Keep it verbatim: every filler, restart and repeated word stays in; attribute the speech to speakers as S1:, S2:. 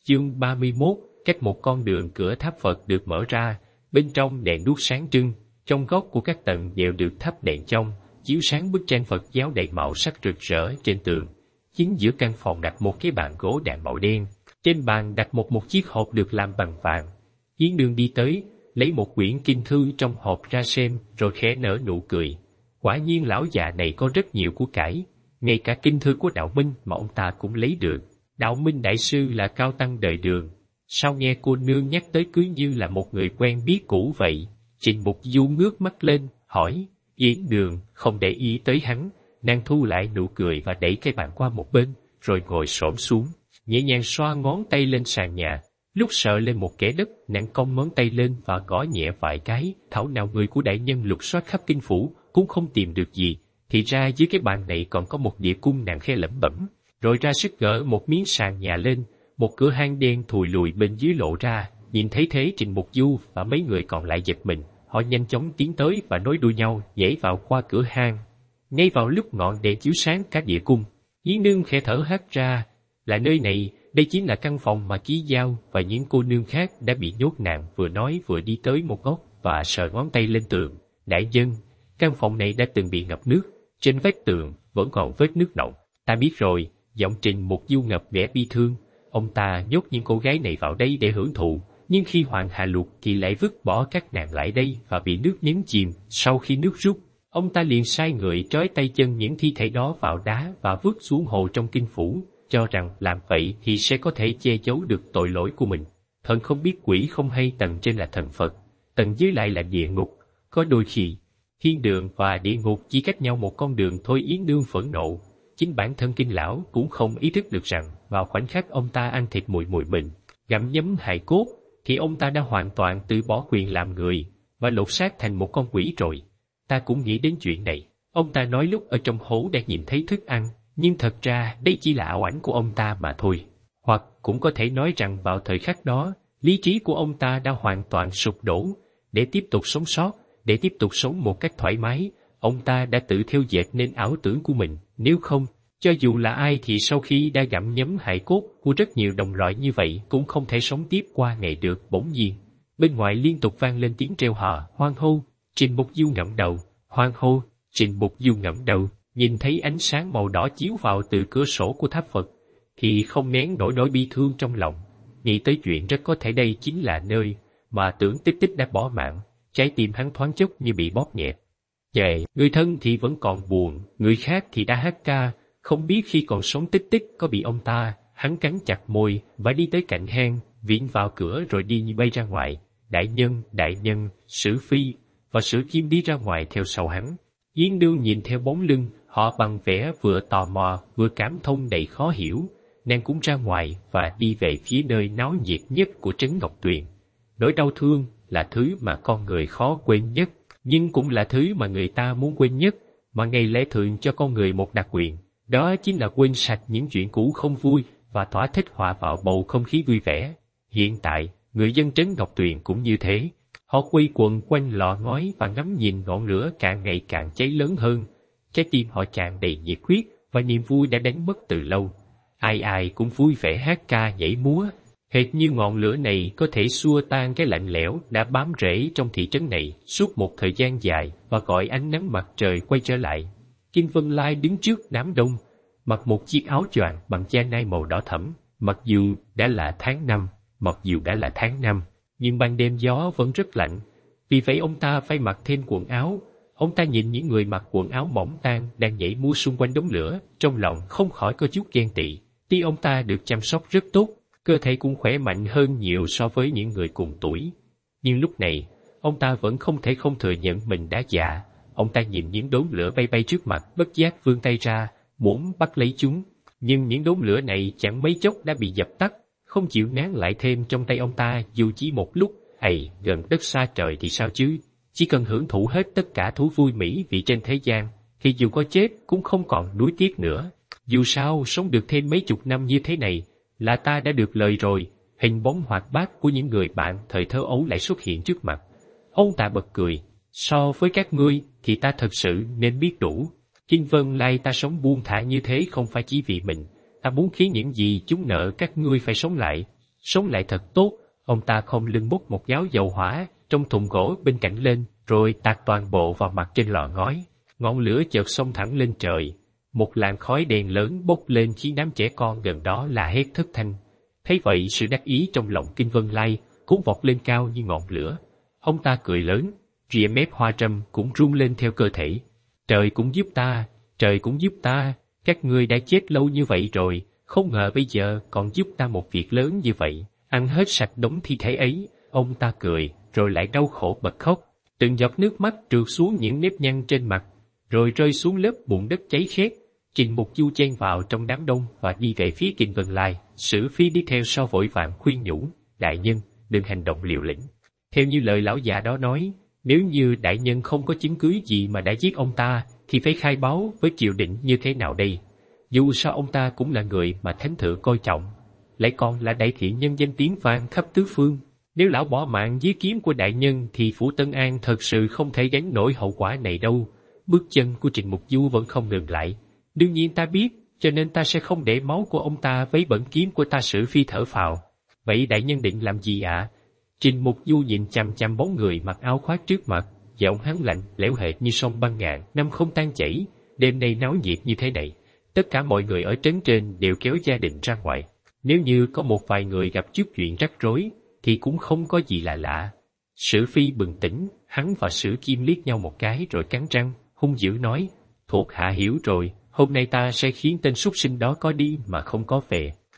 S1: Chương ba mươi mốt, cách một con đường cửa tháp Phật được mở ra, bên trong đèn đuốc sáng trưng, trong góc của các tầng đều được thắp đèn trong, chiếu sáng bức tranh Phật giáo đầy màu sắc rực rỡ trên tường. Chính giữa căn phòng đặt một cái bàn gỗ đàn màu đen, trên bàn đặt một một chiếc hộp được làm bằng vàng. Yến Nương đi tới, lấy một quyển kinh thư trong hộp ra xem, rồi khẽ nở nụ cười. Quả nhiên lão già này có rất nhiều của cải, ngay cả kinh thư của Đạo Minh mà ông ta cũng lấy được. Đạo Minh đại sư là cao tăng đời Đường, sao nghe cô nương nhắc tới cứ như là một người quen biết cũ vậy? Trịnh Mục Du ngước mắt lên, hỏi. Yến Đường không để ý tới hắn, nàng thu lại nụ cười và đẩy cái bàn qua một bên, rồi ngồi xổm xuống, nhẹ nhàng xoa ngón tay lên sàn nhà. Lúc sợ lên một kẻ đất, nàng cong ngón tay lên và gõ nhẹ vài cái. Thảo nào người của đại nhân lục soát khắp kinh phủ cũng không tìm được gì, thì ra dưới cái bàn này còn có một đĩa cung. Nàng khe lẩm bẩm, rồi ra sức gỡ một miếng sàn nhà lên. Một cửa hang đen thùi lùi bên dưới lộ ra. Nhìn thấy thế, Trịnh Mục Du và mấy người còn lại giật mình. Họ nhanh chóng tiến tới và nối đuôi nhau nhảy vào qua cửa hang. Ngay vào lúc ngọn đèn chiếu sáng cả địa cung, Yến Nương khẽ thở hắt ra. Là nơi này, đây chính là căn phòng mà Ký Giao và những cô nương khác đã bị nhốt. Nàng vừa nói vừa đi tới một góc và sờ ngón tay lên tường. Đại nhân, căn phòng này đã từng bị ngập nước, trên vách tường vẫn còn vết nước nọng. Ta biết rồi. Giọng Trịnh Mục Du ngập vẻ bi thương. Ông ta nhốt những cô gái này vào đây để hưởng thụ, nhưng khi hoàng hạ lụt thì lại vứt bỏ các nàng lại đây và bị nước nhấn chìm. Sau khi nước rút, ông ta liền sai người trói tay chân những thi thể đó vào đá và vứt xuống hồ trong kinh phủ, cho rằng làm vậy thì sẽ có thể che giấu được tội lỗi của mình. Thần không biết quỷ không hay, tầng trên là thần Phật, tầng dưới lại là địa ngục. Có đôi khi, thiên đường và địa ngục chỉ cách nhau một con đường thôi. Yến Nương phẫn nộ. Chính bản thân Kinh lão cũng không ý thức được rằng vào khoảnh khắc ông ta ăn thịt mùi mùi mình, gặm nhấm hài cốt, thì ông ta đã hoàn toàn từ bỏ quyền làm người và lột xác thành một con quỷ rồi. Ta cũng nghĩ đến chuyện này. Ông ta nói lúc ở trong hố đang nhìn thấy thức ăn, nhưng thật ra đây chỉ là ảo ảnh của ông ta mà thôi. Hoặc cũng có thể nói rằng vào thời khắc đó, lý trí của ông ta đã hoàn toàn sụp đổ. Để tiếp tục sống sót, để tiếp tục sống một cách thoải mái, ông ta đã tự thêu dệt nên ảo tưởng của mình. Nếu không, cho dù là ai thì sau khi đã gặm nhấm hài cốt của rất nhiều đồng loại như vậy cũng không thể sống tiếp qua ngày được. Bỗng nhiên, bên ngoài liên tục vang lên tiếng reo hò, hoan hô. Trịnh Mục Du ngẩng đầu, hoan hô. Trịnh Mục Du ngẩng đầu, nhìn thấy ánh sáng màu đỏ chiếu vào từ cửa sổ của tháp Phật, thì không nén nổi nỗi bi thương trong lòng. Nghĩ tới chuyện rất có thể đây chính là nơi mà Tưởng Tích Tích đã bỏ mạng. Trái tim hắn thoáng chốc như bị bóp nhẹ. Vậy, người thân thì vẫn còn buồn, người khác thì đã hát ca, không biết khi còn sống Tích Tích có bị ông ta. Hắn cắn chặt môi và đi tới cạnh hang, viện vào cửa rồi đi như bay ra ngoài. Đại nhân, đại nhân, Sử Phi và Sử Kim đi ra ngoài theo sau hắn. Yến Nương nhìn theo bóng lưng họ bằng vẻ vừa tò mò vừa cảm thông đầy khó hiểu. Nàng cũng ra ngoài và đi về phía nơi náo nhiệt nhất của trấn Ngọc Tuyền. Nỗi đau thương là thứ mà con người khó quên nhất, nhưng cũng là thứ mà người ta muốn quên nhất, mà ngày lễ thường cho con người một đặc quyền. Đó chính là quên sạch những chuyện cũ không vui và thỏa thích hòa vào bầu không khí vui vẻ. Hiện tại, người dân trấn Ngọc Tuyền cũng như thế. Họ quây quần quanh lò ngói và ngắm nhìn ngọn lửa càng ngày càng cháy lớn hơn. Trái tim họ tràn đầy nhiệt huyết và niềm vui đã đánh mất từ lâu. Ai ai cũng vui vẻ hát ca nhảy múa, hệt như ngọn lửa này có thể xua tan cái lạnh lẽo đã bám rễ trong thị trấn này suốt một thời gian dài và gọi ánh nắng mặt trời quay trở lại. Kinh Vân Lai đứng trước đám đông, mặc một chiếc áo choàng bằng da nai màu đỏ thẫm. Mặc dù đã là tháng năm, mặc dù đã là tháng năm, nhưng ban đêm gió vẫn rất lạnh. Vì vậy ông ta phải mặc thêm quần áo. Ông ta nhìn những người mặc quần áo mỏng tang đang nhảy múa xung quanh đống lửa, trong lòng không khỏi có chút ghen tị. Tuy ông ta được chăm sóc rất tốt, cơ thể cũng khỏe mạnh hơn nhiều so với những người cùng tuổi, nhưng lúc này, ông ta vẫn không thể không thừa nhận mình đã già. Ông ta nhìn những đốm lửa bay bay trước mặt, bất giác vươn tay ra, muốn bắt lấy chúng. Nhưng những đốm lửa này chẳng mấy chốc đã bị dập tắt, không chịu nán lại thêm trong tay ông ta dù chỉ một lúc. Ầy, gần đất xa trời thì sao chứ? Chỉ cần hưởng thụ hết tất cả thú vui mỹ vị trên thế gian, thì dù có chết cũng không còn nuối tiếc nữa. Dù sao, sống được thêm mấy chục năm như thế này, là ta đã được lời rồi. Hình bóng hoạt bát của những người bạn thời thơ ấu lại xuất hiện trước mặt. Ông ta bật cười. So với các ngươi, thì ta thật sự nên biết đủ. Kinh Vân Lai ta sống buông thả như thế không phải chỉ vì mình. Ta muốn khiến những gì chúng nợ các ngươi phải sống lại. sống lại thật tốt. Ông ta không lưng bốc một gáo dầu hỏa trong thùng gỗ bên cạnh lên, rồi tạt toàn bộ vào mặt trên lò ngói. Ngọn lửa chợt xông thẳng lên trời. Một làn khói đen lớn bốc lên khiến đám trẻ con gần đó la hét thất thanh. Thấy vậy, sự đắc ý trong lòng Kinh Vân Lai cũng vọt lên cao như ngọn lửa. Ông ta cười lớn, rìa mép hoa trâm cũng rung lên theo cơ thể. Trời cũng giúp ta, trời cũng giúp ta, các ngươi đã chết lâu như vậy rồi, không ngờ bây giờ còn giúp ta một việc lớn như vậy. Ăn hết sạch đống thi thể ấy, ông ta cười, rồi lại đau khổ bật khóc. Từng giọt nước mắt trượt xuống những nếp nhăn trên mặt, rồi rơi xuống lớp bùn đất cháy khét. Trình Mục Du chen vào trong đám đông và đi về phía Kinh Vân Lai. Sử Phi đi theo sau vội vàng khuyên nhủ, đại nhân, đừng hành động liều lĩnh. Theo như lời lão già đó nói, nếu như đại nhân không có chứng cứ gì mà đã giết ông ta, thì phải khai báo với triều đình như thế nào đây? Dù sao ông ta cũng là người mà thánh thượng coi trọng, lại còn là đại thiện nhân danh tiếng vang khắp tứ phương. Nếu lão bỏ mạng dưới kiếm của đại nhân thì phủ Tân An thật sự không thể gánh nổi hậu quả này đâu. Bước chân của Trình Mục Du vẫn không ngừng lại. Đương nhiên ta biết, cho nên ta sẽ không để máu của ông ta vấy bẩn kiếm của ta. Sử Phi thở phào. Vậy đại nhân định làm gì ạ? À? Trình Mục Du nhìn chằm chằm bóng người mặc áo khoác trước mặt, giọng hắn lạnh lẽo hệt như sông băng ngàn năm không tan chảy. Đêm nay náo nhiệt như thế này, tất cả mọi người ở trấn trên đều kéo gia đình ra ngoài. Nếu như có một vài người gặp chút chuyện rắc rối, thì cũng không có gì là lạ. Sử Phi bừng tỉnh, hắn và Sử Kim liếc nhau một cái rồi cắn răng, hung dữ nói, thuộc hạ hiểu rồi, hôm nay ta sẽ khiến tên súc sinh đó có đi mà không có về.